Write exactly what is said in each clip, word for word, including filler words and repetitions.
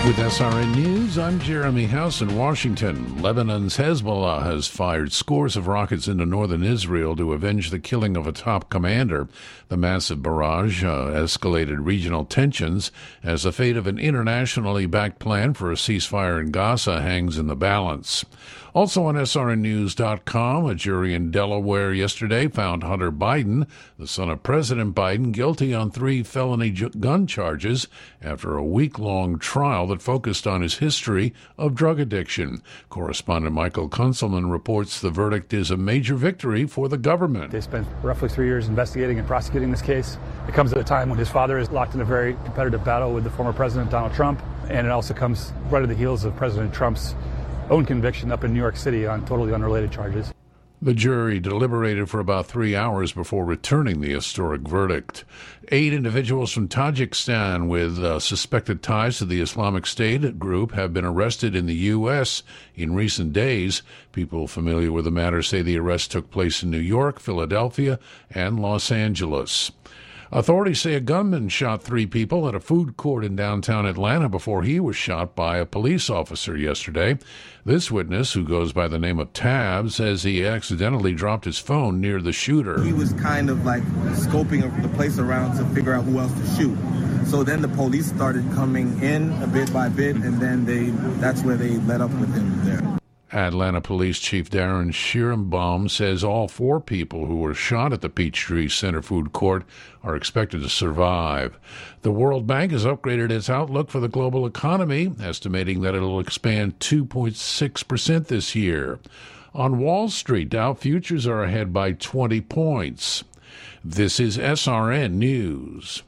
With S R N News, I'm Jeremy House in Washington. Lebanon's Hezbollah has fired scores of rockets into northern Israel to avenge the killing of a top commander. The massive barrage uh, escalated regional tensions as the fate of an internationally backed plan for a ceasefire in Gaza hangs in the balance. Also on S R N News dot com, a jury in Delaware yesterday found Hunter Biden, the son of President Biden, guilty on three felony ju- gun charges after a week-long trial that focused on his history of drug addiction. Correspondent Michael Kunselman reports the verdict is a major victory for the government. They spent roughly three years investigating and prosecuting this case. It comes at a time when his father is locked in a very competitive battle with the former president, Donald Trump, and it also comes right at the heels of President Trump's own conviction up in New York City on totally unrelated charges. The jury deliberated for about three hours before returning the historic verdict. Eight individuals from Tajikistan with uh, suspected ties to the Islamic State group have been arrested in the U S in recent days. People familiar with the matter say the arrest took place in New York, Philadelphia, and Los Angeles. Authorities say a gunman shot three people at a food court in downtown Atlanta before he was shot by a police officer yesterday. This witness, who goes by the name of Tab, says he accidentally dropped his phone near the shooter. He was kind of like scoping the place around to figure out who else to shoot. So then the police started coming in a bit by bit, and then they that's where they let up with him there. Atlanta Police Chief Darren Schierenbaum says all four people who were shot at the Peachtree Center food court are expected to survive. The World Bank has upgraded its outlook for the global economy, estimating that it'll expand two point six percent this year. On Wall Street, Dow futures are ahead by twenty points. This is S R N News.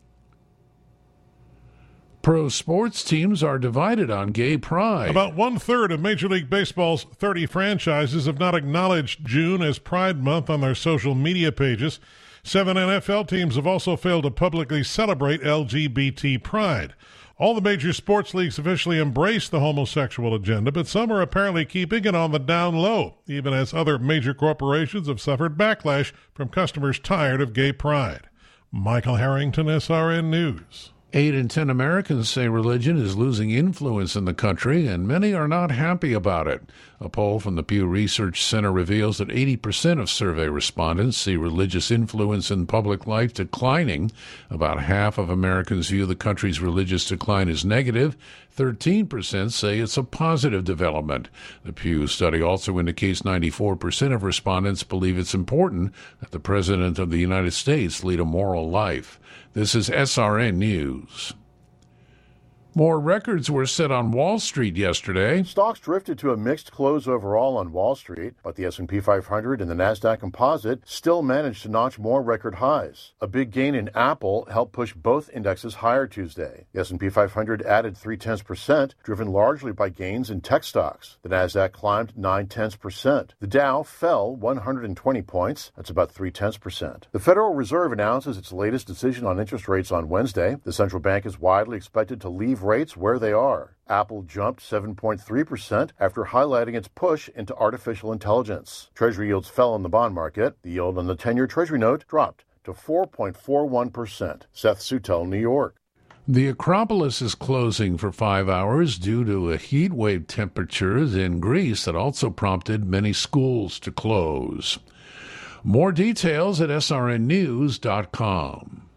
Pro sports teams are divided on gay pride. About one-third of Major League Baseball's thirty franchises have not acknowledged June as Pride Month on their social media pages. Seven N F L teams have also failed to publicly celebrate L G B T pride. All the major sports leagues officially embrace the homosexual agenda, but some are apparently keeping it on the down low, even as other major corporations have suffered backlash from customers tired of gay pride. Michael Harrington, S R N News. Eight in ten Americans say religion is losing influence in the country, and many are not happy about it. A poll from the Pew Research Center reveals that eighty percent of survey respondents see religious influence in public life declining. About half of Americans view the country's religious decline as negative. thirteen percent say it's a positive development. The Pew study also indicates ninety-four percent of respondents believe it's important that the President of the United States lead a moral life. This is S R N News. More records were set on Wall Street yesterday. Stocks drifted to a mixed close overall on Wall Street, but the S and P five hundred and the NASDAQ Composite still managed to notch more record highs. A big gain in Apple helped push both indexes higher Tuesday. The S and P five hundred added three tenths percent, driven largely by gains in tech stocks. The NASDAQ climbed nine tenths percent. The Dow fell one hundred twenty points. That's about three tenths percent. The Federal Reserve announces its latest decision on interest rates on Wednesday. The central bank is widely expected to leave rates where they are. Apple jumped seven point three percent after highlighting its push into artificial intelligence. Treasury yields fell in the bond market. The yield on the ten-year Treasury note dropped to four point four one percent. Seth Sutel, New York. The Acropolis is closing for five hours due to a heat wave temperatures in Greece that also prompted many schools to close. More details at S R N News dot com.